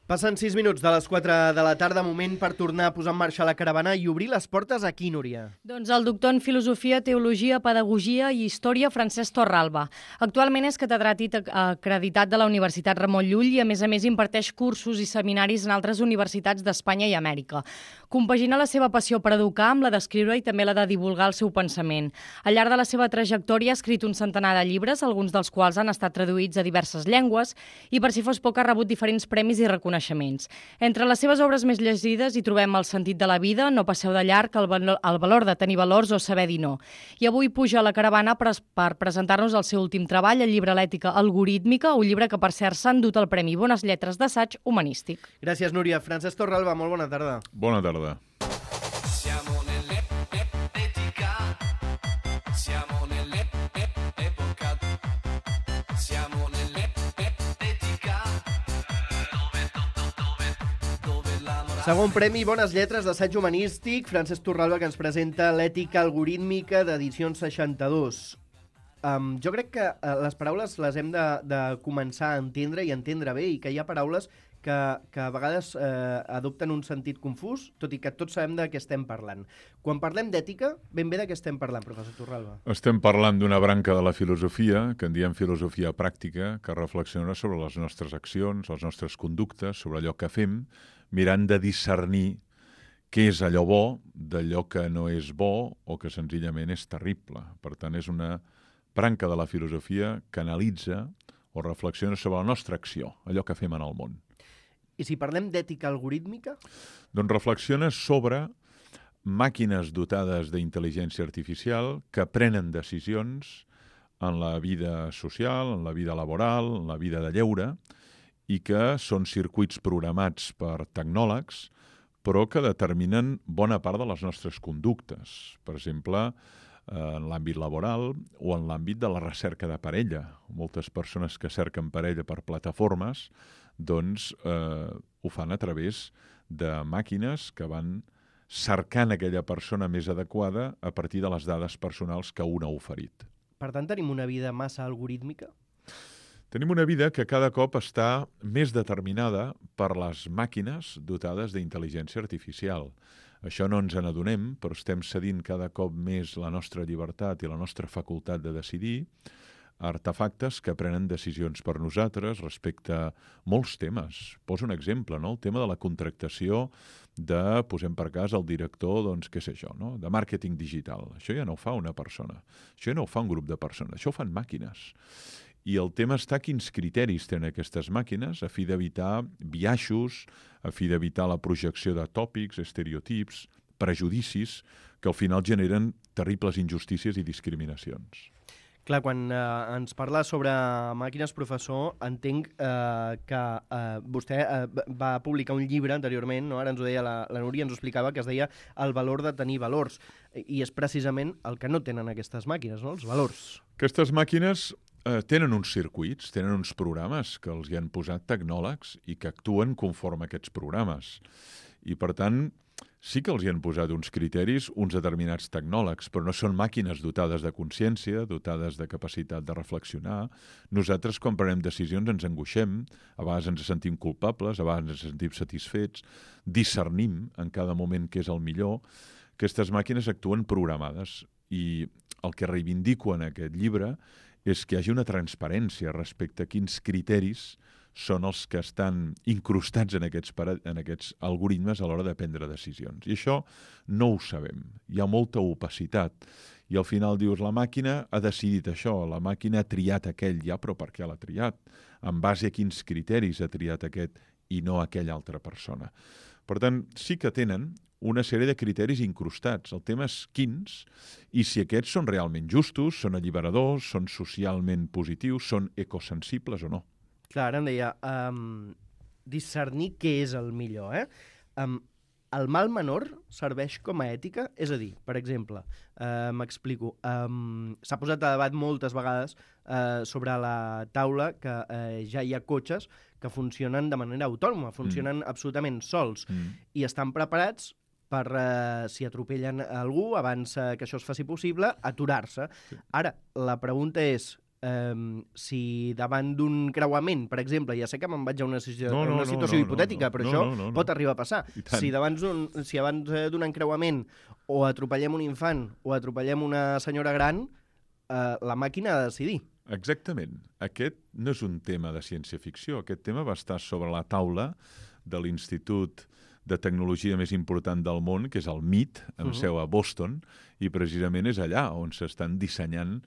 Passen 6 minuts de les 4 de la tarda, moment per tornar a posar en marxa la caravana i obrir les portes aquí, Núria. Doncs el doctor en Filosofia, Teologia, Pedagogia i Història, Francesc Torralba. Actualment és catedràtic acreditat de la Universitat Ramon Llull i, a més imparteix cursos i seminaris en altres universitats d'Espanya i Amèrica. Compagina la seva passió per educar amb la d'escriure i també la de divulgar el seu pensament. Al llarg de la seva trajectòria ha escrit un centenar de llibres, alguns dels quals han estat traduïts a diverses llengües, i per si fos poc ha rebut diferents premis i reconeixements. Entre les seves obres més llegides hi trobem El sentit de la vida, No passeu de llarg, El valor de tenir valors o Saber dir no. I avui puja a la caravana per presentar-nos el seu últim treball, el llibre L'ètica algorítmica, un llibre que per cert s'ha endut el Premi Bones Lletres d'assaig humanístic. Gràcies, Núria. Francesc Torralba, molt bona tarda. Bona tarda. Segon premi Bones Lletres d'assaig humanístic, Francesc Torralba, que ens presenta L'ètica algorítmica d'Edicions 62. Jo crec que les paraules les hem de començar a entendre i entendre bé, i que hi ha paraules que a vegades adopten un sentit confús, tot i que tots sabem de què estem parlant. Quan parlem d'ètica, ben bé de què estem parlant, professor Torralba? Estem parlant d'una branca de la filosofia, que en diem filosofia pràctica, que reflexiona sobre les nostres accions, les nostres conductes, sobre allò que fem, mirant de discernir què és allò bo d'allò que no és bo o que senzillament és terrible. Per tant, és una branca de la filosofia que analitza o reflexiona sobre la nostra acció, allò que fem en el món. I si parlem d'ètica algorítmica? Doncs reflexiona sobre màquines dotades d'intel·ligència artificial que prenen decisions en la vida social, en la vida laboral, en la vida de lleure, i que són circuits programats per tecnòlegs, però que determinen bona part de les nostres conductes. Per exemple, en l'àmbit laboral o en l'àmbit de la recerca de parella. Moltes persones que cerquen parella per plataformes doncs ho fan a través de màquines que van cercant aquella persona més adequada a partir de les dades personals que un ha oferit. Per tant, tenim una vida massa algorítmica? Tenim una vida que cada cop està més determinada per les màquines dotades d'intel·ligència artificial. Això no ens n'adonem, però estem cedint cada cop més la nostra llibertat i la nostra facultat de decidir a artefactes que prenen decisions per nosaltres respecte a molts temes. Poso un exemple, no? El tema de la contractació de, posem per cas, el director, doncs, què sé jo, no? De màrqueting digital. Això ja no ho fa una persona. Això ja no ho fa un grup de persones. Això ho fan màquines. I el tema està quins criteris tenen aquestes màquines a fi d'evitar biaixos, a fi d'evitar la projecció de tòpics, estereotips, prejudicis, que al final generen terribles injustícies i discriminacions. Clar, quan ens parla sobre màquines, professor, entenc que vostè va publicar un llibre anteriorment, no? Ara ens ho deia la Núria, ens ho explicava, que es deia El valor de tenir valors. I és precisament el que no tenen aquestes màquines, no? Els valors. Aquestes màquines tenen uns circuits, tenen uns programes que els hi han posat tecnòlegs i que actuen conforme a aquests programes. I, per tant, sí que els hi han posat uns criteris, uns determinats tecnòlegs, però no són màquines dotades de consciència, dotades de capacitat de reflexionar. Nosaltres, quan prenem decisions, ens angoixem, a vegades ens sentim culpables, a vegades ens sentim satisfets, discernim en cada moment què és el millor. Aquestes màquines actuen programades i el que reivindico en aquest llibre és que hi hagi una transparència respecte a quins criteris són els que estan incrustats en aquests algoritmes a l'hora de prendre decisions. I això no ho sabem. Hi ha molta opacitat. I al final dius, la màquina ha decidit això, la màquina ha triat aquell, ja, però per què l'ha triat? En base a quins criteris ha triat aquest i no aquella altra persona? Per tant, sí que tenen una sèrie de criteris incrustats. El tema és quins i si aquests són realment justos, són alliberadors, són socialment positius, són ecosensibles o no. Clar, ara em deia, discernir què és el millor, el mal menor serveix com a ètica? És a dir, per exemple, m'explico, s'ha posat a debat moltes vegades sobre la taula que ja hi ha cotxes que funcionen de manera autònoma, funcionen absolutament sols i estan preparats per, si atropellen algú, abans que això es faci possible, aturar-se. Sí. Ara, la pregunta és, si davant d'un creuament, per exemple, ja sé que me'n vaig a una situació hipotètica, però això pot arribar a passar. Si abans d'un encreuament o atropellem un infant o atropellem una senyora gran, la màquina ha de decidir. Exactament. Aquest no és un tema de ciència-ficció. Aquest tema va estar sobre la taula de l'Institut de Tecnologia més important del món, que és el MIT, amb seu a Boston, i precisament és allà on s'estan dissenyant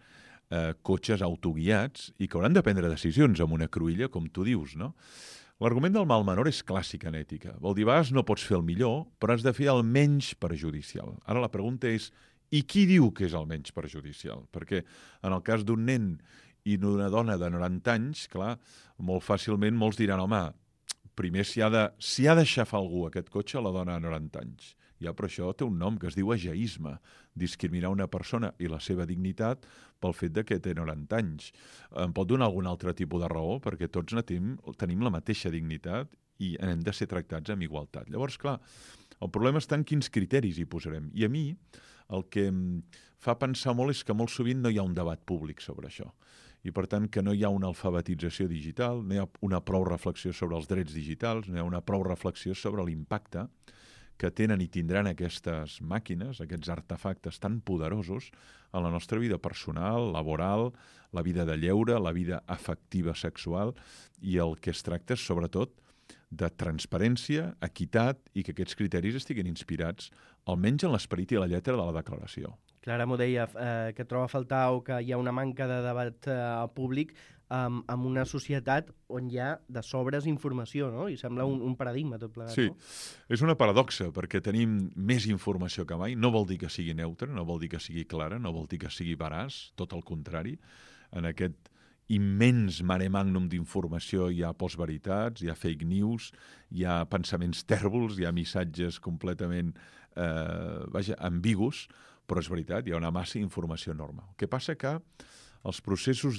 cotxes autoguiats i que hauran de prendre decisions amb una cruïlla, com tu dius, no? L'argument del mal menor és clàssic en ètica. Vol dir, a vegades no pots fer el millor, però has de fer el menys perjudicial. Ara la pregunta és, i qui diu que és el menys perjudicial? Perquè en el cas d'un nen i d'una dona de 90 anys, clar, molt fàcilment molts diran, home, primer si ha de xafar algú aquest cotxe, la dona de 90 anys. Ja, però això té un nom que es diu ageisme, discriminar una persona i la seva dignitat pel fet de que té 90 anys. Em pot donar algun altre tipus de raó, perquè tots tenim la mateixa dignitat i hem de ser tractats amb igualtat. Llavors, clar, el problema està en quins criteris hi posarem. I a mi el que em fa pensar molt és que molt sovint no hi ha un debat públic sobre això. I, per tant, que no hi ha una alfabetització digital, no hi ha una prou reflexió sobre els drets digitals, no hi ha una prou reflexió sobre l'impacte que tenen i tindran aquestes màquines, aquests artefactes tan poderosos en la nostra vida personal, laboral, la vida de lleure, la vida afectiva sexual, i el que es tracta és, sobretot, de transparència, equitat i que aquests criteris estiguin inspirats almenys en l'esperit i la lletra de la declaració. Clara m'ho deia, que troba a faltar o que hi ha una manca de debat públic en una societat on hi ha de sobres informació, no? I sembla un paradigma tot plegat. Sí, no? És una paradoxa, perquè tenim més informació que mai. No vol dir que sigui neutra, no vol dir que sigui clara, no vol dir que sigui veraç, tot el contrari. En aquest immens mare magnum d'informació hi ha postveritats, hi ha fake news, hi ha pensaments tèrbols, hi ha missatges completament ambigus, però és veritat, hi ha una massa d'informació enorme. El que passa que els processos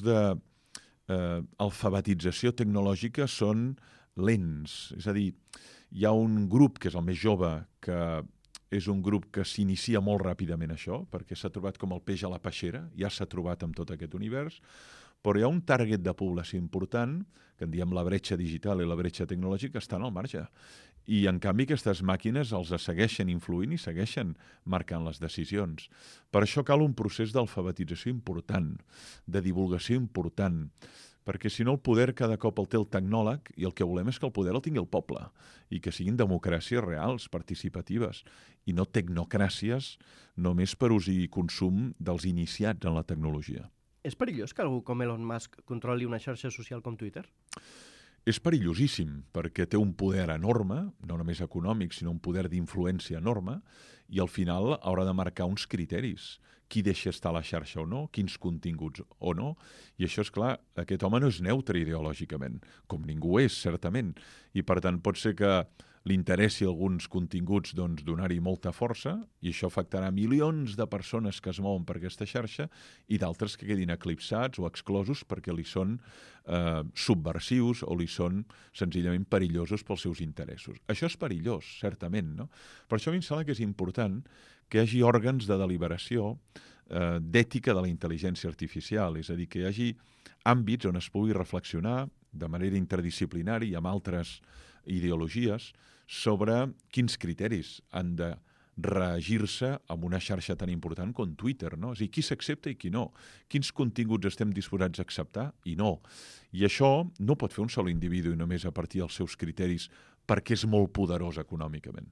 d'alfabetització tecnològica són lents. És a dir, hi ha un grup, que és el més jove, que és un grup que s'inicia molt ràpidament això, perquè s'ha trobat com el peix a la peixera, ja s'ha trobat amb tot aquest univers, però hi ha un target de població important, que en diem la bretxa digital i la bretxa tecnològica, que estan al marge. I, en canvi, aquestes màquines els segueixen influint i segueixen marcant les decisions. Per això cal un procés d'alfabetització important, de divulgació important, perquè si no el poder cada cop el té el tecnòleg i el que volem és que el poder el tingui el poble i que siguin democràcies reals, participatives, i no tecnocràcies només per ús i consum dels iniciats en la tecnologia. És perillós que algú com Elon Musk controli una xarxa social com Twitter? És perillosíssim, perquè té un poder enorme, no només econòmic, sinó un poder d'influència enorme, i al final haurà de marcar uns criteris. Qui deixa estar a la xarxa o no, quins continguts o no, i això, és clar, aquest home no és neutre ideològicament, com ningú és, certament, i per tant pot ser que li interessi alguns continguts donar-hi molta força, i això afectarà milions de persones que es mouen per aquesta xarxa i d'altres que quedin eclipsats o exclosos perquè li són subversius o li són senzillament perillosos pels seus interessos. Això és perillós, certament, no? Per això a mi em sembla que és important que hi hagi òrgans de deliberació d'ètica de la intel·ligència artificial, és a dir, que hi hagi àmbits on es pugui reflexionar de manera interdisciplinària i amb altres ideologies sobre quins criteris han de regir-se amb una xarxa tan important com Twitter, no? És a dir, qui s'accepta i qui no. Quins continguts estem disposats a acceptar i no. I això no pot fer un sol individu i només a partir dels seus criteris perquè és molt poderós econòmicament.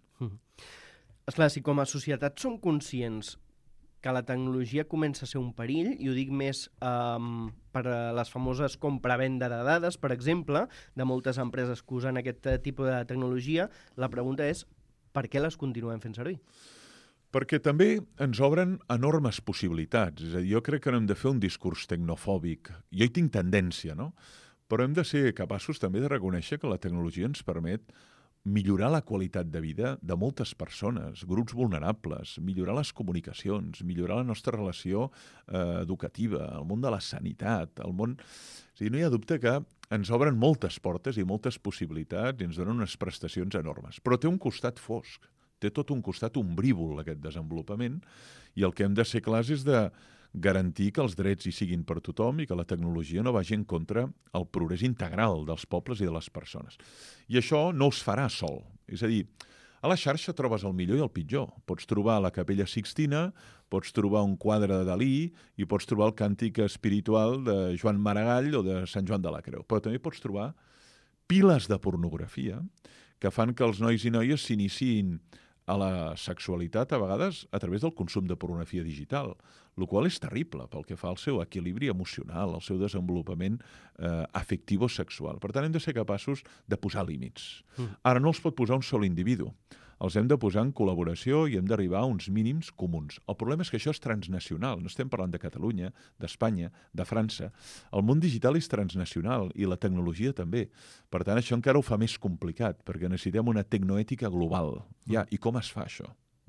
Esclar, si com a societat som conscients que la tecnologia comença a ser un perill, i ho dic més per a les famoses compra-venda de dades, per exemple, de moltes empreses que usen aquest tipus de tecnologia, la pregunta és per què les continuem fent servir? Perquè també ens obren enormes possibilitats. És a dir, jo crec que no hem de fer un discurs tecnofòbic. Jo hi tinc tendència, no? Però hem de ser capaços també de reconèixer que la tecnologia ens permet millorar la qualitat de vida de moltes persones, grups vulnerables, millorar les comunicacions, millorar la nostra relació educativa, el món de la sanitat, el món... És a dir, no hi ha dubte que ens obren moltes portes i moltes possibilitats i ens donen unes prestacions enormes. Però té un costat fosc, té tot un costat ombrívol, aquest desenvolupament, i el que hem de ser clars és de garantir que els drets hi siguin per tothom i que la tecnologia no vagi en contra el progrés integral dels pobles i de les persones. I això no es farà sol. És a dir, a la xarxa trobes el millor i el pitjor. Pots trobar la Capella Sixtina, pots trobar un quadre de Dalí i pots trobar el càntic espiritual de Joan Maragall o de Sant Joan de la Creu. Però també pots trobar piles de pornografia que fan que els nois i noies s'iniciïn a la sexualitat, a vegades, a través del consum de pornografia digital, el qual és terrible pel que fa al seu equilibri emocional, al seu desenvolupament afectivo-sexual. Per tant, hem de ser capaços de posar límits. Ara no els pot posar un sol individu. Els hem de posar en col·laboració i hem d'arribar a uns mínims comuns. El problema és que això és transnacional. No estem parlant de Catalunya, d'Espanya, de França. El món digital és transnacional i la tecnologia també. Per tant, això encara ho fa més complicat, perquè necessitem una tecnoètica global. Ja, i com es fa això?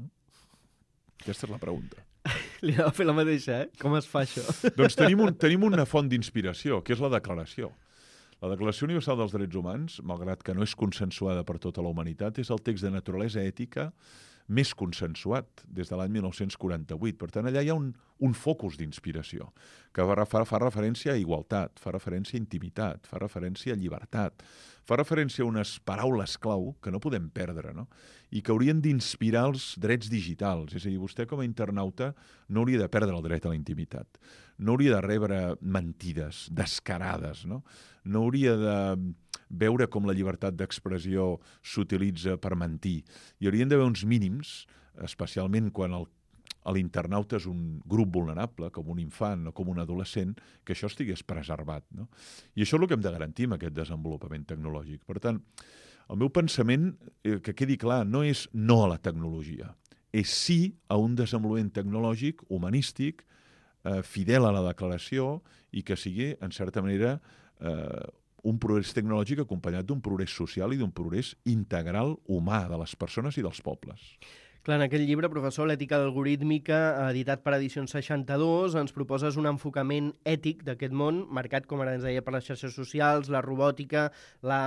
Aquesta és la pregunta. Li anava a fer la mateixa, Com es fa això? Doncs tenim una font d'inspiració, que és la declaració. La Declaració Universal dels Drets Humans, malgrat que no és consensuada per tota la humanitat, és el text de naturalesa ètica més consensuat des de l'any 1948. Per tant, allà hi ha un focus d'inspiració que fa referència a igualtat, fa referència a intimitat, fa referència a llibertat, fa referència a unes paraules clau que no podem perdre, no? I que haurien d'inspirar els drets digitals. És a dir, vostè com a internauta no hauria de perdre el dret a la intimitat, no hauria de rebre mentides descarades, no? No hauria de veure com la llibertat d'expressió s'utilitza per mentir. Hi haurien d'haver uns mínims, especialment quan l'internauta és un grup vulnerable, com un infant o com un adolescent, que això estigués preservat, no? I això és el que hem de garantir amb aquest desenvolupament tecnològic. Per tant, el meu pensament, que quedi clar, no és no a la tecnologia, és sí a un desenvolupament tecnològic, humanístic, fidel a la declaració i que sigui, en certa manera, un progrés tecnològic acompanyat d'un progrés social i d'un progrés integral humà de les persones i dels pobles. Clar, en aquest llibre, professor, l'ètica algorítmica, editat per Edicions 62, ens proposes un enfocament ètic d'aquest món, marcat, com ara ens deia, per les xarxes socials, la robòtica, la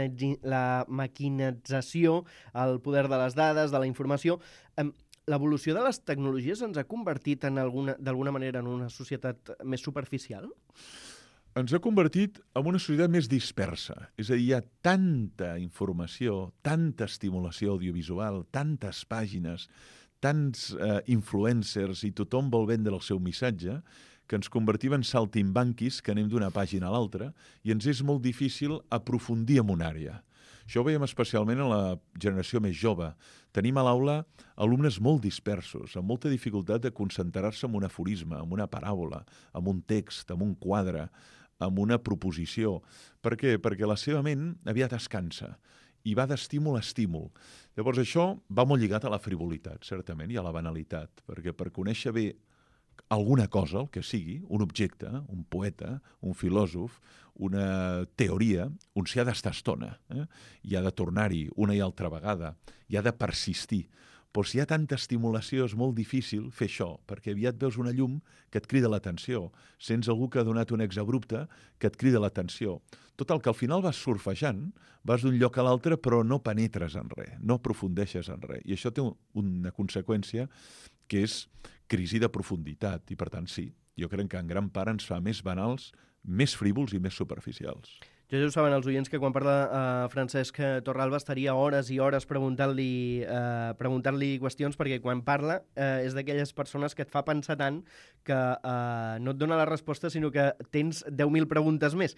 maquinització, el poder de les dades, de la informació. L'evolució de les tecnologies ens ha convertit d'alguna manera en una societat més superficial? Ens ha convertit en una societat més dispersa. És a dir, hi ha tanta informació, tanta estimulació audiovisual, tantes pàgines, tants influencers i tothom vol vendre el seu missatge que ens convertim en saltimbanquis que anem d'una pàgina a l'altra i ens és molt difícil aprofundir en una àrea. Això ho veiem especialment en la generació més jove. Tenim a l'aula alumnes molt dispersos, amb molta dificultat de concentrar-se en un aforisme, en una paràbola, en un text, en un quadre, amb una proposició. Per què? Perquè la seva ment aviat es cansa i va d'estímul a estímul. Llavors això va molt lligat a la frivolitat, certament, i a la banalitat, perquè per conèixer bé alguna cosa, el que sigui, un objecte, un poeta, un filòsof, una teoria, on s'hi ha d'estar estona, i ha de tornar-hi una i altra vegada, i ha de persistir. Però si hi ha tanta estimulació és molt difícil fer això, perquè aviat veus una llum que et crida l'atenció, sents algú que ha donat un exabrupte que et crida l'atenció. Total, que al final vas surfejant, vas d'un lloc a l'altre, però no penetres en res, no aprofundeixes en res. I això té una conseqüència que és crisi de profunditat, i per tant sí, jo crec que en gran part ens fa més banals, més frívols i més superficials. Ja ho saben els oients que quan parla Francesc Torralba estaria hores i hores preguntant-li qüestions, perquè quan parla és d'aquelles persones que et fa pensar tant que no et dona la resposta, sinó que tens 10.000 preguntes més.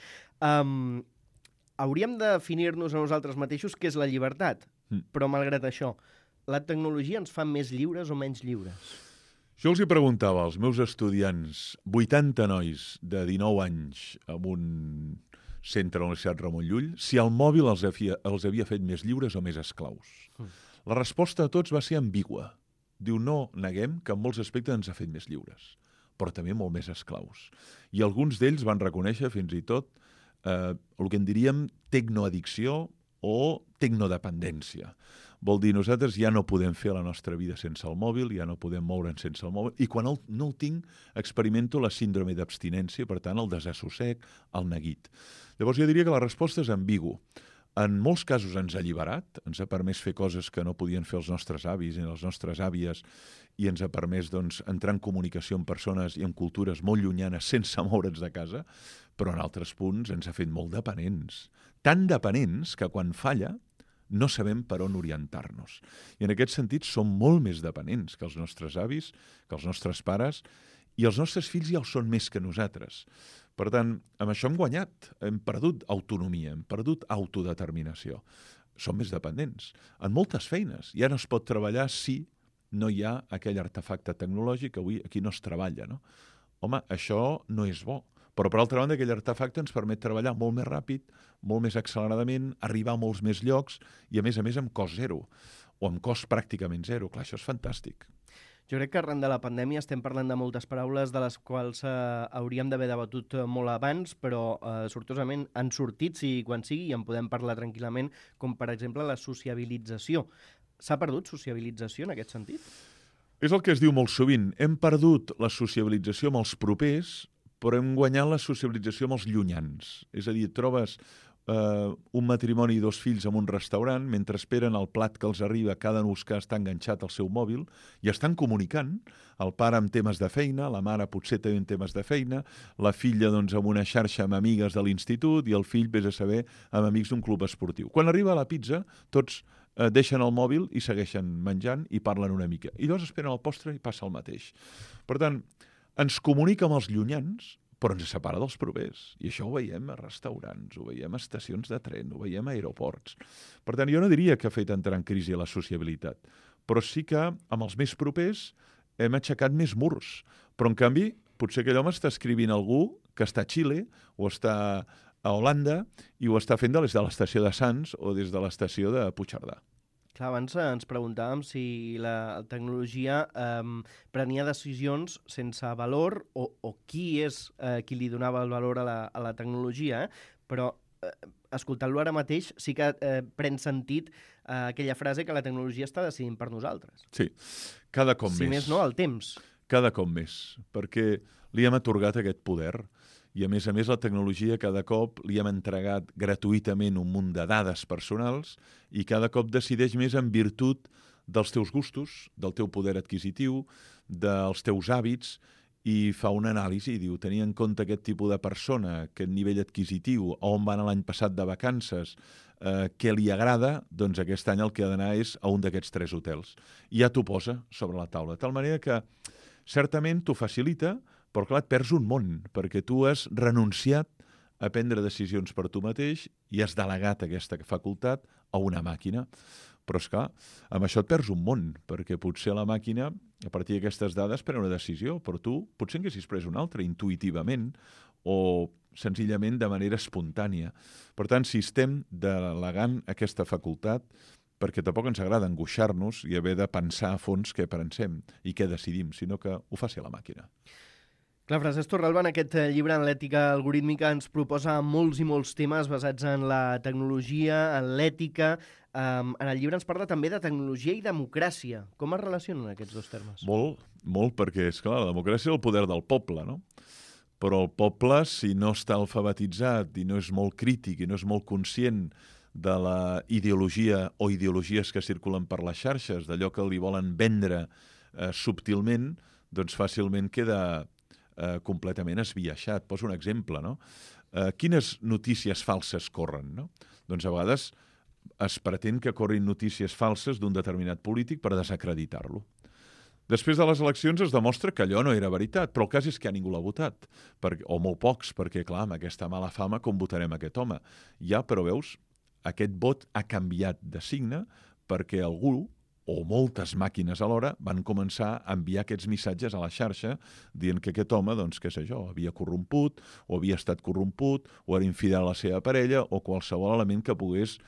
Hauríem de definir-nos a nosaltres mateixos què és la llibertat, però malgrat això, la tecnologia ens fa més lliures o menys lliures? Jo els hi preguntava als meus estudiants, 80 nois de 19 anys en un centre de la Universitat Ramon Llull, si el mòbil els havia fet més lliures o més esclaus. La resposta de tots va ser ambigua. Diu, no neguem que en molts aspectes ens ha fet més lliures, però també molt més esclaus. I alguns d'ells van reconèixer fins i tot el que en diríem tecnoaddicció o tecnodependència. Vol dir, nosaltres ja no podem fer la nostra vida sense el mòbil, ja no podem moure'ns sense el mòbil, i quan no el tinc, experimento la síndrome d'abstinència, per tant, el desassossec, el neguit. Llavors jo diria que la resposta és ambigu. en molts casos ens ha alliberat, ens ha permès fer coses que no podien fer els nostres avis ni les nostres àvies, i ens ha permès entrar en comunicació amb persones i amb cultures molt llunyanes sense moure'ns de casa, però en altres punts ens ha fet molt dependents. Tan dependents que quan falla no sabem per on orientar-nos. I en aquest sentit som molt més dependents que els nostres avis, que els nostres pares, i els nostres fills ja ho són més que nosaltres. Per tant, amb això hem guanyat, hem perdut autonomia, hem perdut autodeterminació. Som més dependents en moltes feines. Ja no es pot treballar si no hi ha aquell artefacte tecnològic que avui aquí no es treballa, no? Home, això no és bo. Però, per altra banda, aquell artefacte ens permet treballar molt més ràpid, molt més acceleradament, arribar a molts més llocs i, a més, amb cost zero, o amb cost pràcticament zero. Clar, això és fantàstic. Jo crec que arran de la pandèmia estem parlant de moltes paraules de les quals hauríem d'haver debatut molt abans, però sortosament han sortit, sigui quan sigui, i en podem parlar tranquil·lament, com per exemple la sociabilització. S'ha perdut sociabilització en aquest sentit? És el que es diu molt sovint. Hem perdut la sociabilització amb els propers, però hem guanyat la sociabilització amb els llunyans. És a dir, trobes un matrimoni i 2 fills en un restaurant, mentre esperen el plat que els arriba, cada nus que està enganxat al seu mòbil, i estan comunicant, el pare amb temes de feina, la mare potser també amb temes de feina, la filla amb una xarxa amb amigues de l'institut i el fill, vés a saber, amb amics d'un club esportiu. Quan arriba la pizza, tots deixen el mòbil i segueixen menjant i parlen una mica. I llavors esperen el postre i passa el mateix. Per tant, ens comunica amb els llunyans, però ens separa dels propers. I això ho veiem a restaurants, ho veiem a estacions de tren, ho veiem a aeroports. Per tant, jo no diria que ha fet entrar en crisi la sociabilitat, però sí que amb els més propers hem aixecat més murs. Però, en canvi, potser aquell home està escrivint algú que està a Xile o està a Holanda i ho està fent des de l'estació de Sants o des de l'estació de Puigcerdà. Clar, abans ens preguntàvem si la tecnologia prenia decisions sense valor o qui és qui li donava el valor a la tecnologia, però escoltant-lo ara mateix sí que pren sentit aquella frase que la tecnologia està decidint per nosaltres. Sí, cada cop més. Si més no, el temps. Cada cop més, perquè li hem atorgat aquest poder. I, a més, la tecnologia cada cop li hem entregat gratuïtament un munt de dades personals i cada cop decideix més en virtut dels teus gustos, del teu poder adquisitiu, dels teus hàbits, i fa una anàlisi i diu, tenint en compte aquest tipus de persona, aquest nivell adquisitiu, on va anar l'any passat de vacances, què li agrada, doncs aquest any el que ha d'anar és a un d'aquests 3 hotels. I ja t'ho posa sobre la taula. De tal manera que, certament, t'ho facilita, però clar, et perds un món, perquè tu has renunciat a prendre decisions per tu mateix i has delegat aquesta facultat a una màquina. Però, esclar, amb això et perds un món, perquè potser la màquina, a partir d'aquestes dades, pren una decisió, però tu potser haguessis pres una altra, intuïtivament, o senzillament de manera espontània. Per tant, si estem delegant aquesta facultat, perquè tampoc ens agrada angoixar-nos i haver de pensar a fons què pensem i què decidim, sinó que ho faci la màquina. Clar, Francesc Torralba, en aquest llibre, en l'ètica algorítmica, ens proposa molts i molts temes basats en la tecnologia, en l'ètica. En el llibre ens parla també de tecnologia i democràcia. Com es relacionen aquests 2 termes? Molt, perquè, esclar, la democràcia és el poder del poble, no? Però el poble, si no està alfabetitzat i no és molt crític i no és molt conscient de la ideologia o ideologies que circulen per les xarxes, d'allò que li volen vendre subtilment, doncs fàcilment queda completament esbiaixat. Poso un exemple, no? Quines notícies falses corren, no? Doncs a vegades es pretén que corrin notícies falses d'un determinat polític per desacreditar-lo. Després de les eleccions es demostra que allò no era veritat, però el cas és que ningú l'ha votat, o molt pocs, perquè, clar, amb aquesta mala fama, com votarem aquest home? Ja, però veus, aquest vot ha canviat de signe perquè algú, o moltes màquines alhora, van començar a enviar aquests missatges a la xarxa dient que aquest home, doncs, què sé jo, havia corromput, o havia estat corromput, o era infidel a la seva parella, o qualsevol element que pogués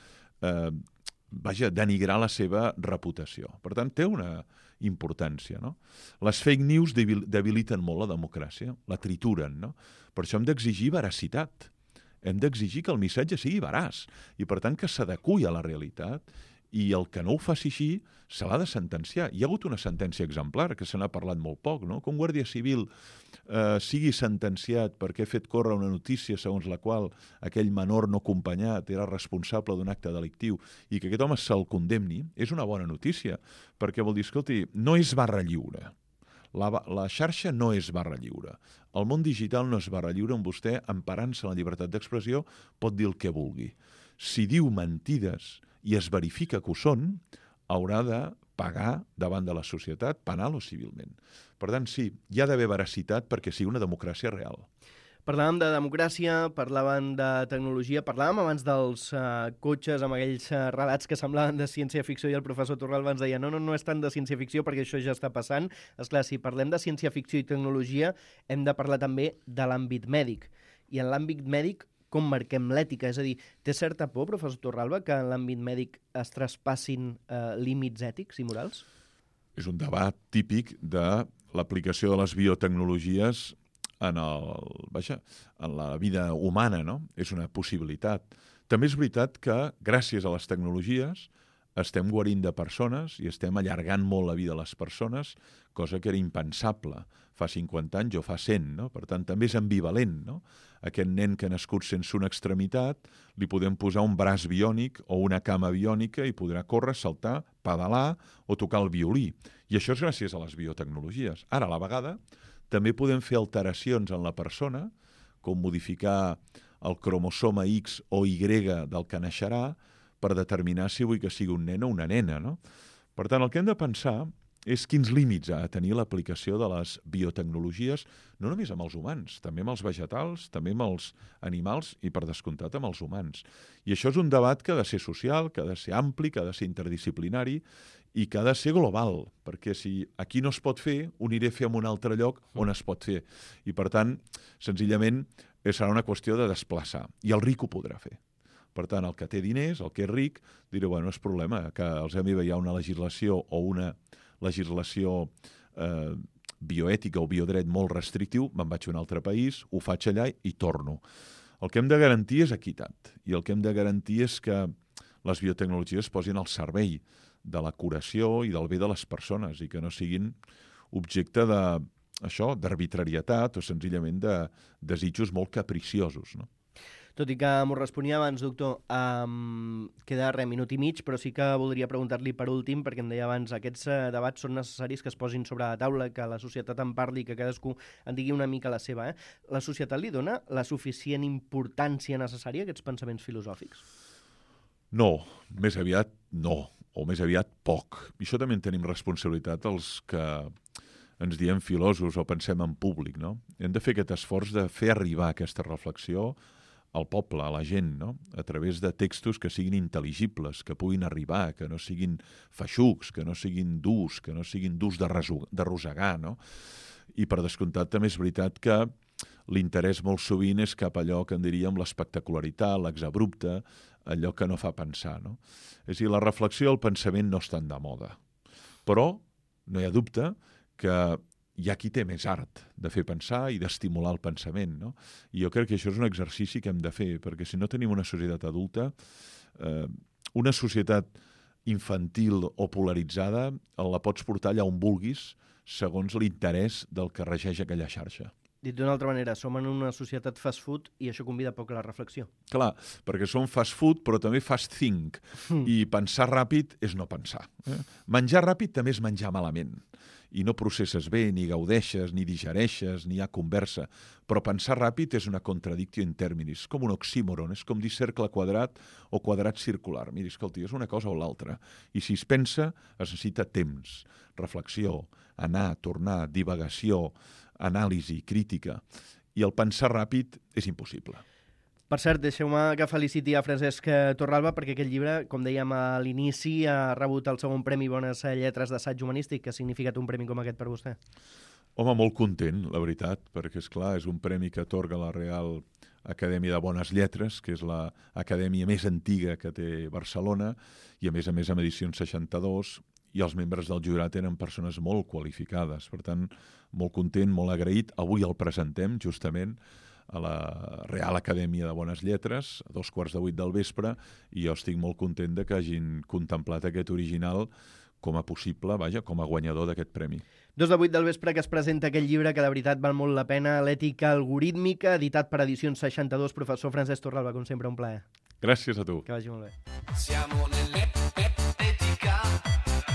denigrar la seva reputació. Per tant, té una importància, no? Les fake news debiliten molt la democràcia, la trituren, no? Per això hem d'exigir veracitat. Hem d'exigir que el missatge sigui veraç i, per tant, que s'adeqüi a la realitat i el que no ho faci així se l'ha de sentenciar. Hi ha hagut una sentència exemplar, que se n'ha parlat molt poc, no? Que un guàrdia civil sigui sentenciat perquè ha fet córrer una notícia segons la qual aquell menor no acompanyat era responsable d'un acte delictiu i que aquest home se'l condemni, és una bona notícia, perquè vol dir, escolti, no és barra lliure. La xarxa no és barra lliure. El món digital no és barra lliure on vostè, emparant-se en la llibertat d'expressió, pot dir el que vulgui. Si diu mentides i es verifica que ho són, haurà de pagar davant de la societat, penal o civilment. Per tant, sí, hi ha d'haver veracitat perquè sigui una democràcia real. Parlàvem de democràcia, parlàvem de tecnologia, parlàvem abans dels cotxes amb aquells relats que semblaven de ciència-ficció i el professor Torralba ens deia no és tant de ciència-ficció perquè això ja està passant. Esclar, si parlem de ciència-ficció i tecnologia hem de parlar també de l'àmbit mèdic. I en l'àmbit mèdic com marquem l'ètica? És a dir, té certa por, professor Torralba, que en l'àmbit mèdic es traspassin límits ètics i morals? És un debat típic de l'aplicació de les biotecnologies en la vida humana, no? És una possibilitat. També és veritat que, gràcies a les tecnologies, estem guarint de persones i estem allargant molt la vida de les persones, cosa que era impensable fa 50 anys o fa 100, no? Per tant, també és ambivalent, no? Aquest nen que ha nascut sense una extremitat, li podem posar un braç biònic o una cama biònica i podrà córrer, saltar, pedalar o tocar el violí. I això és gràcies a les biotecnologies. Ara, a la vegada, també podem fer alteracions en la persona, com modificar el cromosoma X o Y del que naixerà per determinar si vull que sigui un nen o una nena, no? Per tant, el que hem de pensar és quins límits ha de tenir l'aplicació de les biotecnologies, no només amb els humans, també amb els vegetals, també amb els animals i, per descomptat, amb els humans. I això és un debat que ha de ser social, que ha de ser ampli, que ha de ser interdisciplinari i que ha de ser global, perquè si aquí no es pot fer, ho aniré a fer en un altre lloc on es pot fer. I, per tant, senzillament, serà una qüestió de desplaçar. I el ric ho podrà fer. Per tant, el que té diners, el que és ric, diré, bueno, no és problema, que als EMIB hi ha una legislació o una legislació bioètica o biodret molt restrictiu, me'n vaig a un altre país, ho faig allà i torno. El que hem de garantir és equitat i el que hem de garantir és que les biotecnologies es posin al servei de la curació i del bé de les persones i que no siguin objecte d'arbitrarietat o senzillament de desitjos molt capriciosos, no? Tot i que m'ho responia abans, doctor, queda minut i mig, però sí que voldria preguntar-li per últim, perquè em deia abans, aquests debats són necessaris que es posin sobre la taula, que la societat en parli, que cadascú en digui una mica la seva. La societat li dona la suficient importància necessària a aquests pensaments filosòfics? No, més aviat no, o més aviat poc. I això també en tenim responsabilitat els que ens diem filòsofs o pensem en públic, no? Hem de fer aquest esforç de fer arribar aquesta reflexió al poble, a la gent, no? A través de textos que siguin intel·ligibles, que puguin arribar, que no siguin feixucs, que no siguin durs, que no siguin durs de rosegar, no? I per descomptat també és veritat que l'interès molt sovint és cap a allò que en diríem l'espectacularitat, l'exabrupte, allò que no fa pensar, no? És a dir, la reflexió i el pensament no estan de moda. Però no hi ha dubte que hi ha qui té més art de fer pensar i d'estimular el pensament, no? I jo crec que això és un exercici que hem de fer, perquè si no tenim una societat adulta, una societat infantil o polaritzada la pots portar allà on vulguis segons l'interès del que regeix aquella xarxa. Dit d'una altra manera, som en una societat fast food i això convida poc a la reflexió. Clar, perquè som fast food, però també fast think. I pensar ràpid és no pensar. Menjar ràpid també és menjar malament. I no processes bé, ni gaudeixes, ni digereixes, ni hi ha conversa. Però pensar ràpid és una contradictio in terminis, com un oxímoron, és com dir cercle quadrat o quadrat circular. Miri, escolti, és una cosa o l'altra. I si es pensa, es necessita temps, reflexió, anar, tornar, divagació, anàlisi, crítica. I el pensar ràpid és impossible. Per cert, deixeu-me que feliciti a Francesc Torralba perquè aquest llibre, com dèiem a l'inici, ha rebut el segon Premi Bones Lletres d'Assaig Humanístic. Que ha significat un premi com aquest per vostè? Home, molt content, la veritat, perquè, és clar, és un premi que atorga la Real Acadèmia de Bones Lletres, que és l'acadèmia més antiga que té Barcelona, i a més amb edicions 62, i els membres del jurat eren persones molt qualificades. Per tant, molt content, molt agraït. Avui el presentem, justament, a la Real Acadèmia de Bones Lletres, a 7:15 del vespre, i jo estic molt content de que hagin contemplat aquest original com a possible, com a guanyador d'aquest premi. 2:08 del vespre que es presenta aquest llibre que de veritat val molt la pena, l'ètica algorítmica, editat per Edicions 62. Professor Francesc Torralba, com sempre, un plaer. Gràcies a tu. Que vagi molt bé. Siamo nell'etica.